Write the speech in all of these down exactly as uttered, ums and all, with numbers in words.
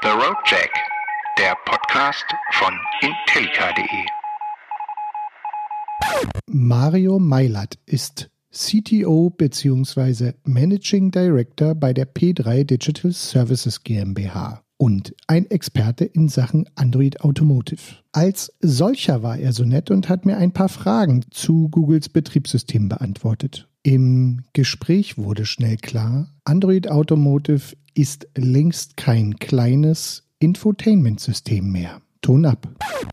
The Road Jack, der Podcast von Intellica punkt de. Mario Meilat ist C T O bzw. Managing Director bei der P drei Digital Services GmbH und ein Experte in Sachen Android Automotive. Als solcher war er so nett und hat mir ein paar Fragen zu Googles Betriebssystem beantwortet. Im Gespräch wurde schnell klar, Android Automotive ist längst kein kleines Infotainment-System mehr. Ton ab.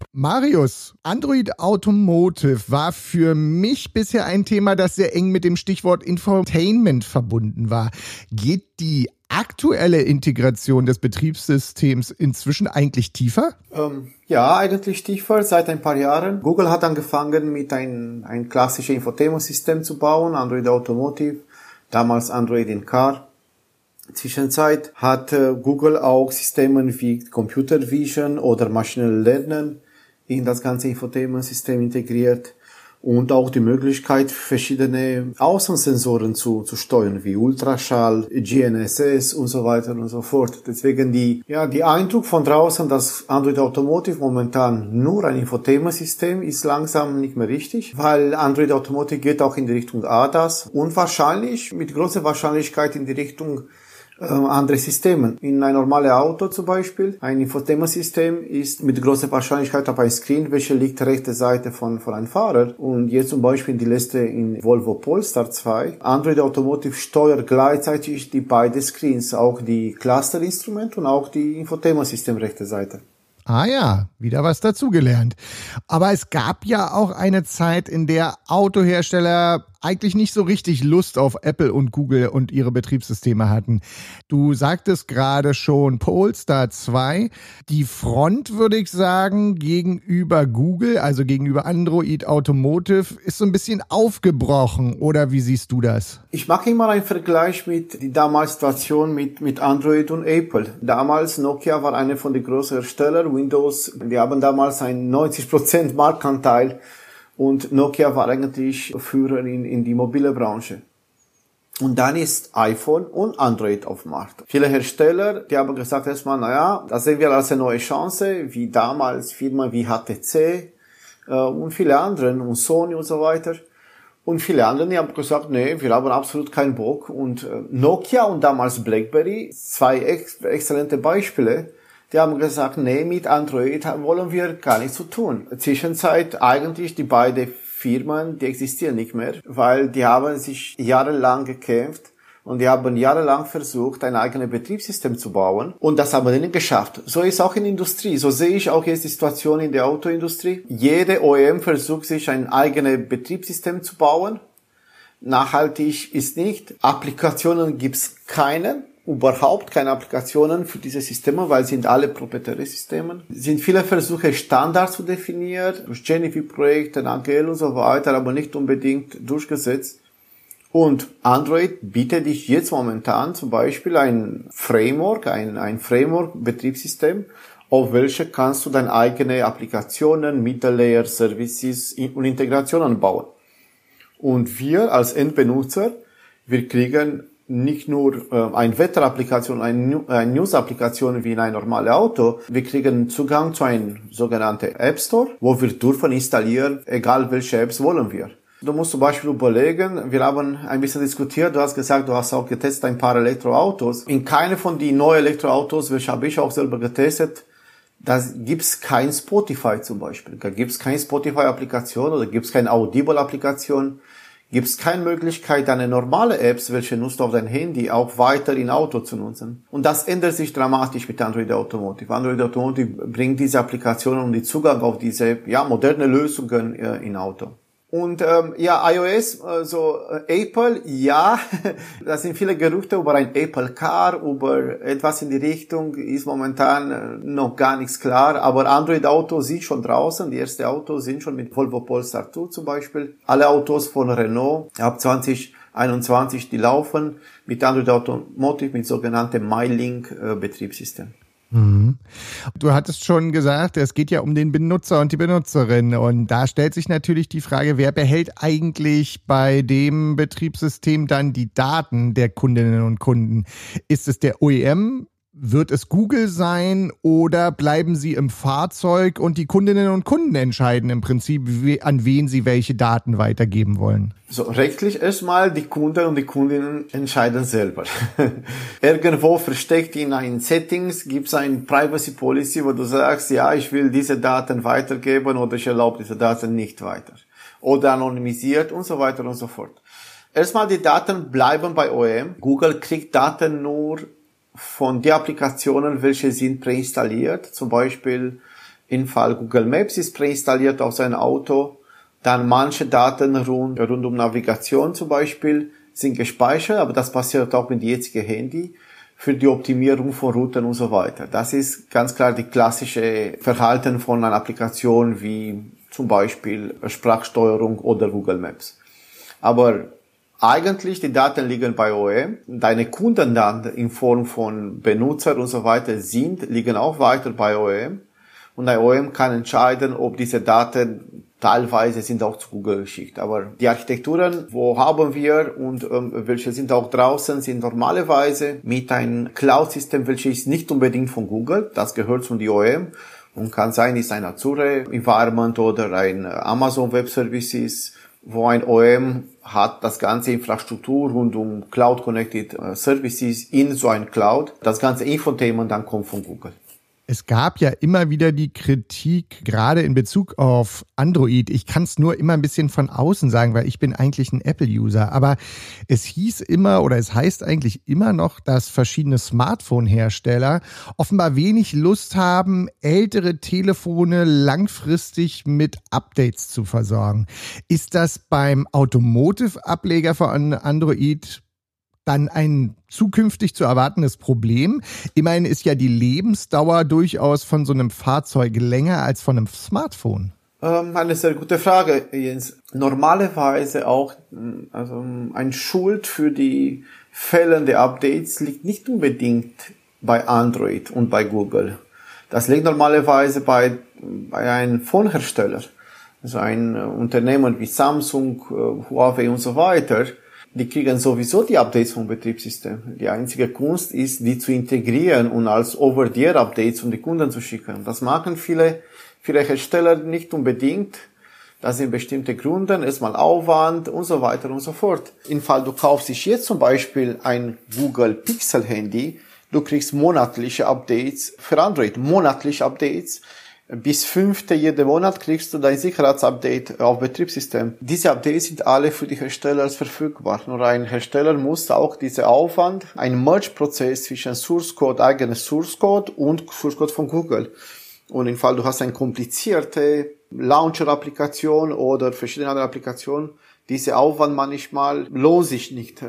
Marius, Android Automotive war für mich bisher ein Thema, das sehr eng mit dem Stichwort Infotainment verbunden war. Geht die aktuelle Integration des Betriebssystems inzwischen eigentlich tiefer? Ähm, ja, eigentlich tiefer seit ein paar Jahren. Google hat angefangen mit ein, ein klassisches Infotainment-System zu bauen, Android Automotive, damals Android in Car. Zwischenzeit hat äh, Google auch Systeme wie Computer Vision oder Machine Learning in das ganze Infotainment-System integriert und auch die Möglichkeit, verschiedene Außensensoren zu, zu steuern, wie Ultraschall, G N S S und so weiter und so fort. Deswegen die, ja, die Eindruck von draußen, dass Android Automotive momentan nur ein Infotainment-System ist, langsam nicht mehr richtig, weil Android Automotive geht auch in die Richtung A D A S und wahrscheinlich, mit großer Wahrscheinlichkeit in die Richtung äh, andere Systeme. In ein normales Auto zum Beispiel, ein Infotainment-System ist mit großer Wahrscheinlichkeit auf einem Screen, welcher liegt rechte Seite von, von einem Fahrer. Und jetzt zum Beispiel die letzte in Volvo Polestar zwei. Android Automotive steuert gleichzeitig die beiden Screens, auch die Cluster-Instrumente und auch die Infotainment-System rechte Seite. Ah ja, wieder was dazugelernt. Aber es gab ja auch eine Zeit, in der Autohersteller eigentlich nicht so richtig Lust auf Apple und Google und ihre Betriebssysteme hatten. Du sagtest gerade schon Polestar zwei. Die Front, würde ich sagen, gegenüber Google, also gegenüber Android Automotive, ist so ein bisschen aufgebrochen. Oder wie siehst du das? Ich mache immer einen Vergleich mit der damaligen Situation mit, mit Android und Apple. Damals Nokia war einer von den großen Herstellern. Windows, die haben damals einen neunzig Prozent Marktanteil. Und Nokia war eigentlich Führer in, in die mobile Branche. Und dann ist iPhone und Android auf dem Markt. Viele Hersteller, die haben gesagt erstmal, naja, das sehen wir als eine neue Chance, wie damals Firmen wie H T C äh, und viele andere und Sony und so weiter. Und viele andere, die haben gesagt, nee, wir haben absolut keinen Bock. Und äh, Nokia und damals BlackBerry, zwei ex- exzellente Beispiele, die haben gesagt, nee, mit Android wollen wir gar nichts zu tun. Zwischenzeit eigentlich die beiden Firmen, die existieren nicht mehr, weil die haben sich jahrelang gekämpft und die haben jahrelang versucht, ein eigenes Betriebssystem zu bauen und das haben die nicht geschafft. So ist auch in der Industrie. So sehe ich auch jetzt die Situation in der Autoindustrie. Jede O E M versucht sich ein eigenes Betriebssystem zu bauen. Nachhaltig ist nicht. Applikationen gibt's keine. Überhaupt keine Applikationen für diese Systeme, weil sie sind alle proprietäre Systeme. Es sind viele Versuche, Standards zu definieren, durch Jennifer-Projekte, A G L und so weiter, aber nicht unbedingt durchgesetzt. Und Android bietet dich jetzt momentan zum Beispiel ein Framework, ein, ein Framework-Betriebssystem, auf welche kannst du deine eigenen Applikationen, Middle-Layer, Services und Integrationen bauen. Und wir als Endbenutzer, wir kriegen nicht nur äh, eine Wetterapplikation, eine, eine News-Applikation wie in ein normales Auto. Wir kriegen Zugang zu einem sogenannten App Store, wo wir dürfen installieren, egal welche Apps wollen wir. Du musst zum Beispiel überlegen, wir haben ein bisschen diskutiert, du hast gesagt, du hast auch getestet ein paar Elektroautos. In keinem von den neuen Elektroautos, welche habe ich auch selber getestet, da gibt's kein Spotify zum Beispiel. Da gibt's keine Spotify-Applikation oder gibt's keine Audible-Applikation. Gibt es keine Möglichkeit, deine normale Apps, welche nutzt du auf dein Handy, auch weiter in Auto zu nutzen. Und das ändert sich dramatisch mit Android Automotive. Android Automotive bringt diese Applikationen und die Zugang auf diese ja moderne Lösungen äh, in Auto. Und ähm, ja, iOS, also äh, Apple, ja, da sind viele Gerüchte über ein Apple Car, über etwas in die Richtung, ist momentan äh, noch gar nichts klar, aber Android Autos sind schon draußen, die ersten Autos sind schon mit Volvo Polestar zwei zum Beispiel. Alle Autos von Renault ab zwanzig einundzwanzig, die laufen mit Android Automotive, mit sogenanntem MyLink äh, Betriebssystem. Mhm. Du hattest schon gesagt, es geht ja um den Benutzer und die Benutzerin und da stellt sich natürlich die Frage, wer behält eigentlich bei dem Betriebssystem dann die Daten der Kundinnen und Kunden? Ist es der O E M Wird es Google sein oder bleiben sie im Fahrzeug und die Kundinnen und Kunden entscheiden im Prinzip, an wen sie welche Daten weitergeben wollen? So, rechtlich erstmal die Kunden und die Kundinnen entscheiden selber. Irgendwo versteckt in einen Settings gibt es ein Privacy Policy, wo du sagst, ja, ich will diese Daten weitergeben oder ich erlaube diese Daten nicht weiter. Oder anonymisiert und so weiter und so fort. Erstmal die Daten bleiben bei O E M. Google kriegt Daten nur von den Applikationen, welche sind präinstalliert. Zum Beispiel im Fall Google Maps ist präinstalliert auf sein Auto. Dann manche Daten rund, rund um Navigation zum Beispiel sind gespeichert, aber das passiert auch mit dem jetzigen Handy für die Optimierung von Routen und so weiter. Das ist ganz klar die klassische Verhalten von einer Applikation wie zum Beispiel Sprachsteuerung oder Google Maps. Aber eigentlich, die Daten liegen bei O E M. Deine Kundendaten in Form von Benutzer und so weiter sind, liegen auch weiter bei O E M. Und der O E M kann entscheiden, ob diese Daten teilweise sind auch zu Google geschickt. Aber die Architekturen, wo haben wir und ähm, welche sind auch draußen, sind normalerweise mit einem Cloud-System, welches ist nicht unbedingt von Google. Das gehört zum O E M. Und kann sein, ist ein Azure Environment oder ein Amazon Web Services, wo ein O E M hat das ganze Infrastruktur rund um Cloud Connected Services in so ein Cloud. Das ganze Infotainment dann kommt von Google. Es gab ja immer wieder die Kritik, gerade in Bezug auf Android. Ich kann es nur immer ein bisschen von außen sagen, weil ich bin eigentlich ein Apple-User. Aber es hieß immer oder es heißt eigentlich immer noch, dass verschiedene Smartphone-Hersteller offenbar wenig Lust haben, ältere Telefone langfristig mit Updates zu versorgen. Ist das beim Automotive-Ableger von Android dann ein zukünftig zu erwartendes Problem? Immerhin ist ja die Lebensdauer durchaus von so einem Fahrzeug länger als von einem Smartphone. Ähm, eine sehr gute Frage, Jens. Normalerweise auch, also ein Schuld für die fehlende Updates liegt nicht unbedingt bei Android und bei Google. Das liegt normalerweise bei, bei einem Phonehersteller. Also ein Unternehmen wie Samsung, Huawei und so weiter. Die kriegen sowieso die Updates vom Betriebssystem. Die einzige Kunst ist, die zu integrieren und als Over-the-Air-Updates um die Kunden zu schicken. Das machen viele, viele Hersteller nicht unbedingt. Das sind bestimmte Gründe, erstmal Aufwand und so weiter und so fort. Im Fall, du kaufst dich jetzt zum Beispiel ein Google Pixel Handy, du kriegst monatliche Updates für Android, monatliche Updates. Bis fünfte jeden Monat kriegst du dein Sicherheitsupdate auf Betriebssystem. Diese Updates sind alle für die Hersteller verfügbar. Nur ein Hersteller muss auch diesen Aufwand, ein Merge-Prozess zwischen Source Code, eigenes Source Code und Source Code von Google. Und im Fall, du hast eine komplizierte Launcher-Applikation oder verschiedene andere Applikationen, dieser Aufwand manchmal lohnt sich nicht.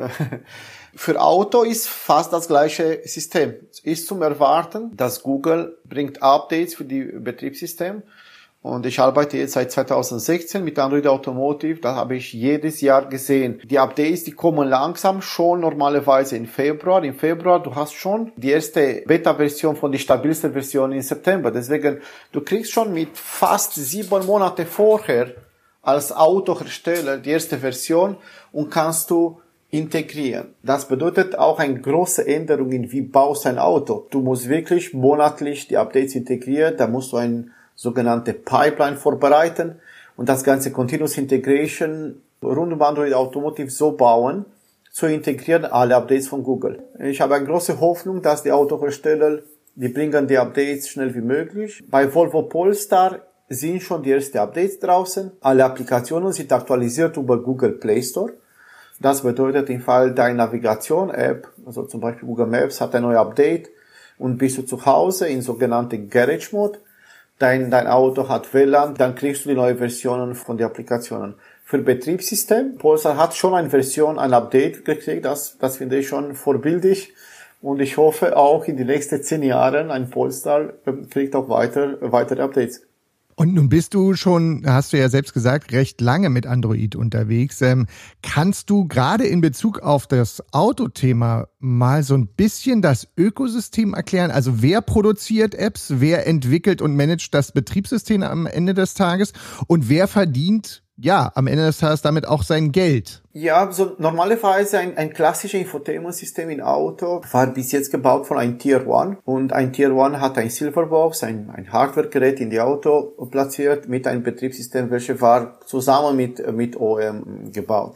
Für Auto ist fast das gleiche System. Es ist zum Erwarten, dass Google bringt Updates für die Betriebssystem. Und ich arbeite jetzt seit zweitausendsechzehn mit Android Automotive. Da habe ich jedes Jahr gesehen. Die Updates, die kommen langsam schon normalerweise im Februar. Im Februar, du hast schon die erste Beta-Version von der stabilsten Version im September. Deswegen, du kriegst schon mit fast sieben Monate vorher als Autohersteller die erste Version und kannst du integrieren. Das bedeutet auch eine große Änderung in wie baust du ein Auto. Du musst wirklich monatlich die Updates integrieren, da musst du eine sogenannte Pipeline vorbereiten und das ganze Continuous Integration rund um Android Automotive so bauen, zu integrieren alle Updates von Google. Ich habe eine große Hoffnung, dass die Autohersteller, die bringen die Updates schnell wie möglich. Bei Volvo Polestar sind schon die ersten Updates draußen. Alle Applikationen sind aktualisiert über Google Play Store. Das bedeutet, im Fall deiner Navigation-App, also zum Beispiel Google Maps hat ein neues Update und bist du zu Hause in sogenannte Garage Mode, dein, dein Auto hat W L A N, dann kriegst du die neuen Versionen von den Applikationen. Für Betriebssystem, Polestar hat schon eine Version, ein Update gekriegt, das, das finde ich schon vorbildlich und ich hoffe auch in den nächsten zehn Jahren ein Polestar kriegt auch weiter, weitere Updates. Und nun bist du schon, hast du ja selbst gesagt, recht lange mit Android unterwegs. Ähm, kannst du gerade in Bezug auf das Autothema mal so ein bisschen das Ökosystem erklären? Also wer produziert Apps, wer entwickelt und managt das Betriebssystem am Ende des Tages und wer verdient ja, am Ende des Tages damit auch sein Geld. Ja, so normalerweise ein, ein klassisches Infotainment-System im Auto war bis jetzt gebaut von einem Tier One und ein Tier One hat ein Silverbox, ein, ein Hardware-Gerät in die Auto platziert mit einem Betriebssystem, welches war zusammen mit, mit O E M gebaut.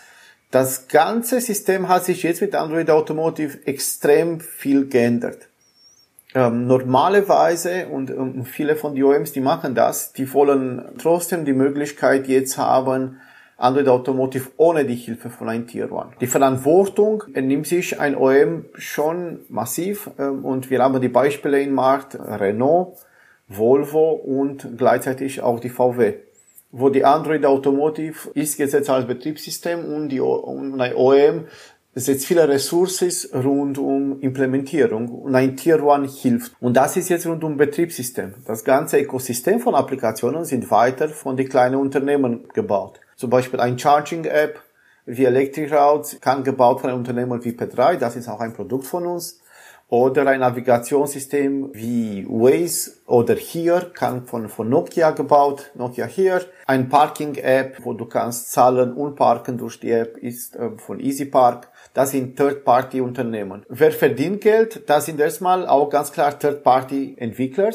Das ganze System hat sich jetzt mit Android Automotive extrem viel geändert. Ähm, normalerweise, und ähm, viele von den O E Ms, die machen das, die wollen trotzdem die Möglichkeit jetzt haben, Android Automotive ohne die Hilfe von einem Tier One. Die Verantwortung nimmt sich ein O E M schon massiv, ähm, und wir haben die Beispiele im Markt, Renault, Volvo und gleichzeitig auch die V W, wo die Android Automotive ist gesetzt als Betriebssystem und, die, und ein O E M setzt viele Ressourcen rund um Implementierung und ein Tier One hilft. Und das ist jetzt rund um Betriebssystem. Das ganze Ökosystem von Applikationen sind weiter von den kleinen Unternehmen gebaut. Zum Beispiel ein Charging-App wie Electric Routes kann gebaut von einem Unternehmen wie P drei, das ist auch ein Produkt von uns. Oder ein Navigationssystem wie Waze oder Here kann von, von Nokia gebaut, Nokia Here. Ein Parking-App, wo du kannst zahlen und parken durch die App, ist äh, von EasyPark. Das sind Third-Party-Unternehmen. Wer verdient Geld? Das sind erstmal auch ganz klar Third-Party-Entwickler.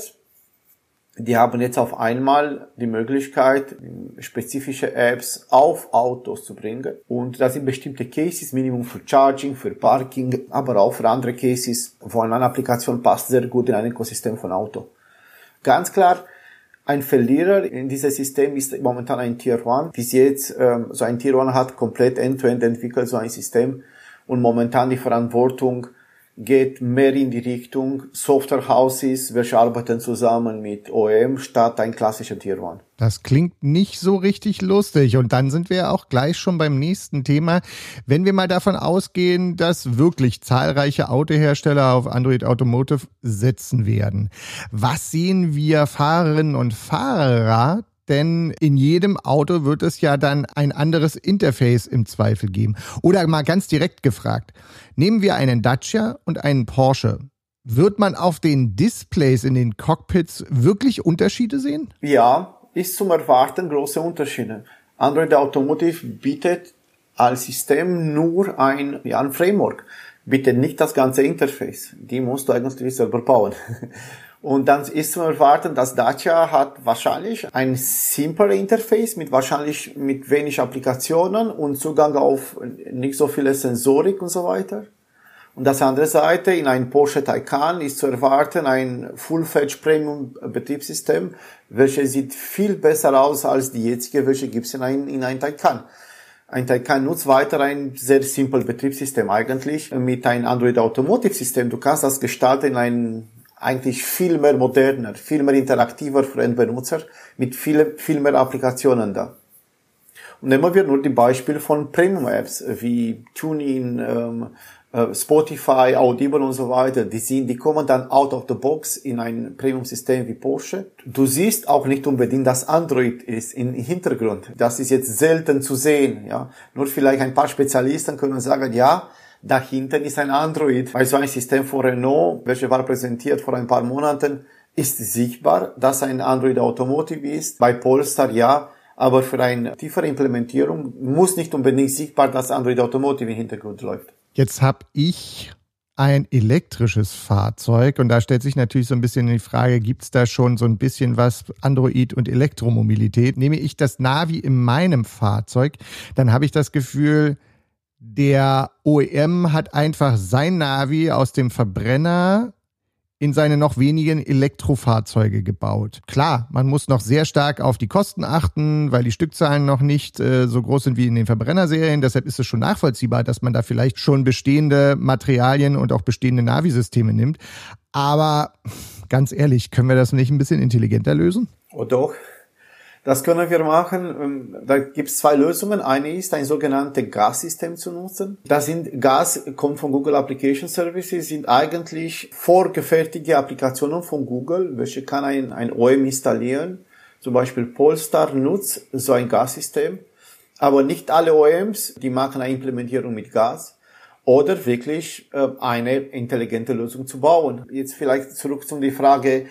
Die haben jetzt auf einmal die Möglichkeit, spezifische Apps auf Autos zu bringen. Und das sind bestimmte Cases, Minimum für Charging, für Parking, aber auch für andere Cases, wo eine Applikation passt sehr gut in ein Ökosystem von Auto. Ganz klar, ein Verlierer in diesem System ist momentan ein Tier One. Bis jetzt, ähm, so ein Tier One hat komplett end-to-end entwickelt, so ein System. Und momentan die Verantwortung geht mehr in die Richtung Software-Houses, welche arbeiten zusammen mit O E M statt ein klassischer Tier One. Das klingt nicht so richtig lustig. Und dann sind wir ja auch gleich schon beim nächsten Thema. Wenn wir mal davon ausgehen, dass wirklich zahlreiche Autohersteller auf Android Automotive setzen werden, was sehen wir Fahrerinnen und Fahrer? Denn in jedem Auto wird es ja dann ein anderes Interface im Zweifel geben. Oder mal ganz direkt gefragt, nehmen wir einen Dacia und einen Porsche. Wird man auf den Displays in den Cockpits wirklich Unterschiede sehen? Ja, ist zum Erwarten große Unterschiede. Android Automotive bietet als System nur ein, ja, ein Framework, bietet nicht das ganze Interface. Die musst du eigentlich selber bauen. Und dann ist zu erwarten, dass Dacia hat wahrscheinlich ein simpler Interface mit wahrscheinlich mit wenig Applikationen und Zugang auf nicht so viele Sensorik und so weiter. Und das andere Seite, in einem Porsche Taycan ist zu erwarten ein Full-Fledged Premium Betriebssystem, welches sieht viel besser aus als die jetzige, welche gibt es in einem in ein Taycan. Ein Taycan nutzt weiter ein sehr simples Betriebssystem eigentlich mit einem Android Automotive System. Du kannst das gestalten in ein eigentlich viel mehr moderner, viel mehr interaktiver für den Benutzer, mit viel, viel mehr Applikationen da. Und nehmen wir nur die Beispiele von Premium-Apps, wie TuneIn, ähm, äh, Spotify, Audible und so weiter. Die sind, die kommen dann out of the box in ein Premium-System wie Porsche. Du siehst auch nicht unbedingt, dass Android ist im Hintergrund. Das ist jetzt selten zu sehen, ja. Nur vielleicht ein paar Spezialisten können sagen, ja, dahinter ist ein Android. Bei so einem System von Renault, welches war präsentiert vor ein paar Monaten, ist sichtbar, dass ein Android Automotive ist. Bei Polestar ja, aber für eine tiefere Implementierung muss nicht unbedingt sichtbar, dass Android Automotive im Hintergrund läuft. Jetzt habe ich ein elektrisches Fahrzeug und da stellt sich natürlich so ein bisschen die Frage, gibt es da schon so ein bisschen was Android und Elektromobilität? Nehme ich das Navi in meinem Fahrzeug, dann habe ich das Gefühl, der O E M hat einfach sein Navi aus dem Verbrenner in seine noch wenigen Elektrofahrzeuge gebaut. Klar, man muss noch sehr stark auf die Kosten achten, weil die Stückzahlen noch nicht äh, so groß sind wie in den Verbrennerserien. Deshalb ist es schon nachvollziehbar, dass man da vielleicht schon bestehende Materialien und auch bestehende Navi-Systeme nimmt. Aber ganz ehrlich, können wir das nicht ein bisschen intelligenter lösen? Oh doch. Das können wir machen. Da gibt es zwei Lösungen. Eine ist, ein sogenanntes G A S-System zu nutzen. Das sind, G A S kommt von Google Application Services, sind eigentlich vorgefertigte Applikationen von Google, welche kann ein, ein O E M installieren. Zum Beispiel Polestar nutzt so ein G A S-System. Aber nicht alle O E Ms, die machen eine Implementierung mit G A S. Oder wirklich äh, eine intelligente Lösung zu bauen. Jetzt vielleicht zurück zu der Frage,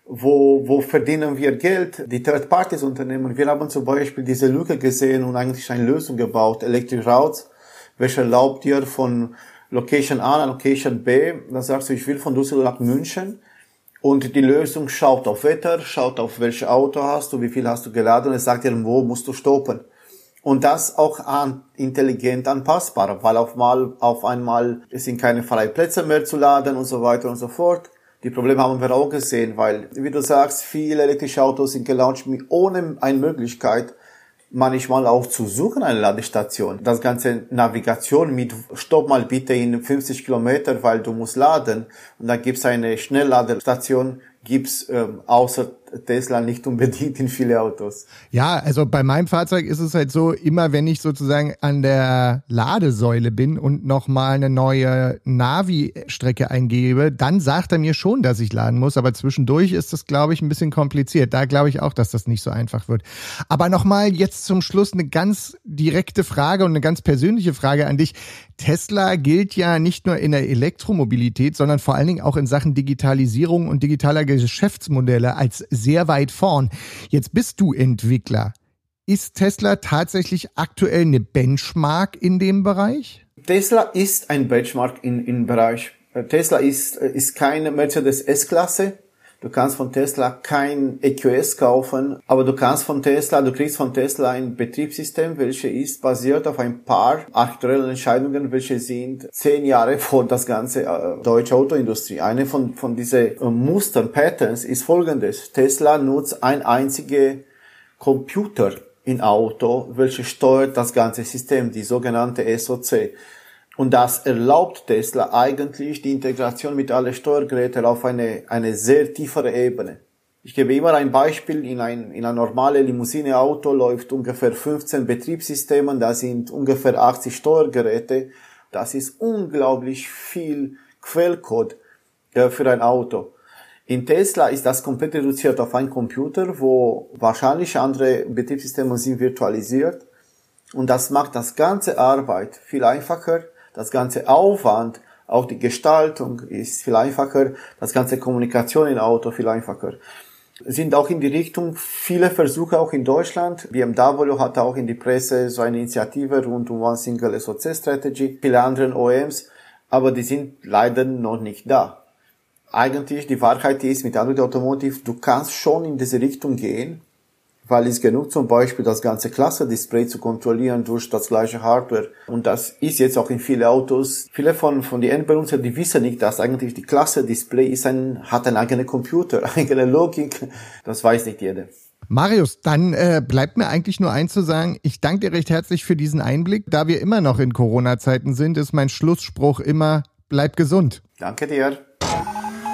Wo, wo verdienen wir Geld? Die Third-Parties-Unternehmen. Wir haben zum Beispiel diese Lücke gesehen und eigentlich eine Lösung gebaut, Electric Routes, welche erlaubt dir von Location A nach Location B, dann sagst du, ich will von Düsseldorf nach München, und die Lösung schaut auf Wetter, schaut auf welches Auto hast du, wie viel hast du geladen, und es sagt dir, wo musst du stoppen. Und das auch an, intelligent anpassbar, weil auf mal, auf einmal es sind keine freien Plätze mehr zu laden und so weiter und so fort. Die Probleme haben wir auch gesehen, weil, wie du sagst, viele elektrische Autos sind gelauncht mit, ohne eine Möglichkeit, manchmal auch zu suchen, eine Ladestation. Das ganze Navigation mit Stopp mal bitte in fünfzig Kilometer, weil du musst laden. Und dann gibt's eine Schnellladestation, gibt's ähm, außer Tesla nicht unbedingt in viele Autos. Ja, also bei meinem Fahrzeug ist es halt so, immer wenn ich sozusagen an der Ladesäule bin und nochmal eine neue Navi-Strecke eingebe, dann sagt er mir schon, dass ich laden muss, aber zwischendurch ist das, glaube ich, ein bisschen kompliziert. Da glaube ich auch, dass das nicht so einfach wird. Aber nochmal jetzt zum Schluss eine ganz direkte Frage und eine ganz persönliche Frage an dich. Tesla gilt ja nicht nur in der Elektromobilität, sondern vor allen Dingen auch in Sachen Digitalisierung und digitaler Geschäftsmodelle als sehr weit vorn. Jetzt bist du Entwickler. Ist Tesla tatsächlich aktuell eine Benchmark in dem Bereich? Tesla ist ein Benchmark in, im Bereich. Tesla ist, ist keine Mercedes S-Klasse. Du kannst von Tesla kein E Q S kaufen, aber du kannst von Tesla, du kriegst von Tesla ein Betriebssystem, welches ist basiert auf ein paar aktuellen Entscheidungen, welche sind zehn Jahre vor das ganze äh, deutsche Autoindustrie. Eine von, von diesen äh, Mustern, Patterns ist folgendes. Tesla nutzt ein einziger Computer im Auto, welches steuert das ganze System, die sogenannte S O C. Und das erlaubt Tesla eigentlich die Integration mit allen Steuergeräten auf eine, eine sehr tiefere Ebene. Ich gebe immer ein Beispiel. In ein, in ein normales Limousine-Auto läuft ungefähr fünfzehn Betriebssysteme. Da sind ungefähr achtzig Steuergeräte. Das ist unglaublich viel Quellcode äh, für ein Auto. In Tesla ist das komplett reduziert auf einen Computer, wo wahrscheinlich andere Betriebssysteme sind virtualisiert. Und das macht das ganze Arbeit viel einfacher. Das ganze Aufwand, auch die Gestaltung ist viel einfacher. Das ganze Kommunikation im Auto viel einfacher. Sind auch in die Richtung viele Versuche auch in Deutschland. B M W hat auch in die Presse so eine Initiative rund um One Single S O C Strategy. Viele andere O E Ms. Aber die sind leider noch nicht da. Eigentlich die Wahrheit ist mit Android Automotive, du kannst schon in diese Richtung gehen, weil es genug zum Beispiel das ganze Klasse-Display zu kontrollieren durch das gleiche Hardware. Und das ist jetzt auch in vielen Autos. Viele von, von den Endbenutzern, die wissen nicht, dass eigentlich die Klasse-Display ist ein, hat einen eigenen Computer, eigene Logik. Das weiß nicht jeder. Marius, dann äh, bleibt mir eigentlich nur eins zu sagen. Ich danke dir recht herzlich für diesen Einblick. Da wir immer noch in Corona-Zeiten sind, ist mein Schlussspruch immer, bleib gesund. Danke dir.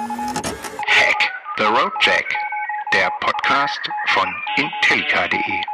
Hack the Road Jack, der Podcast von Intellica punkt de.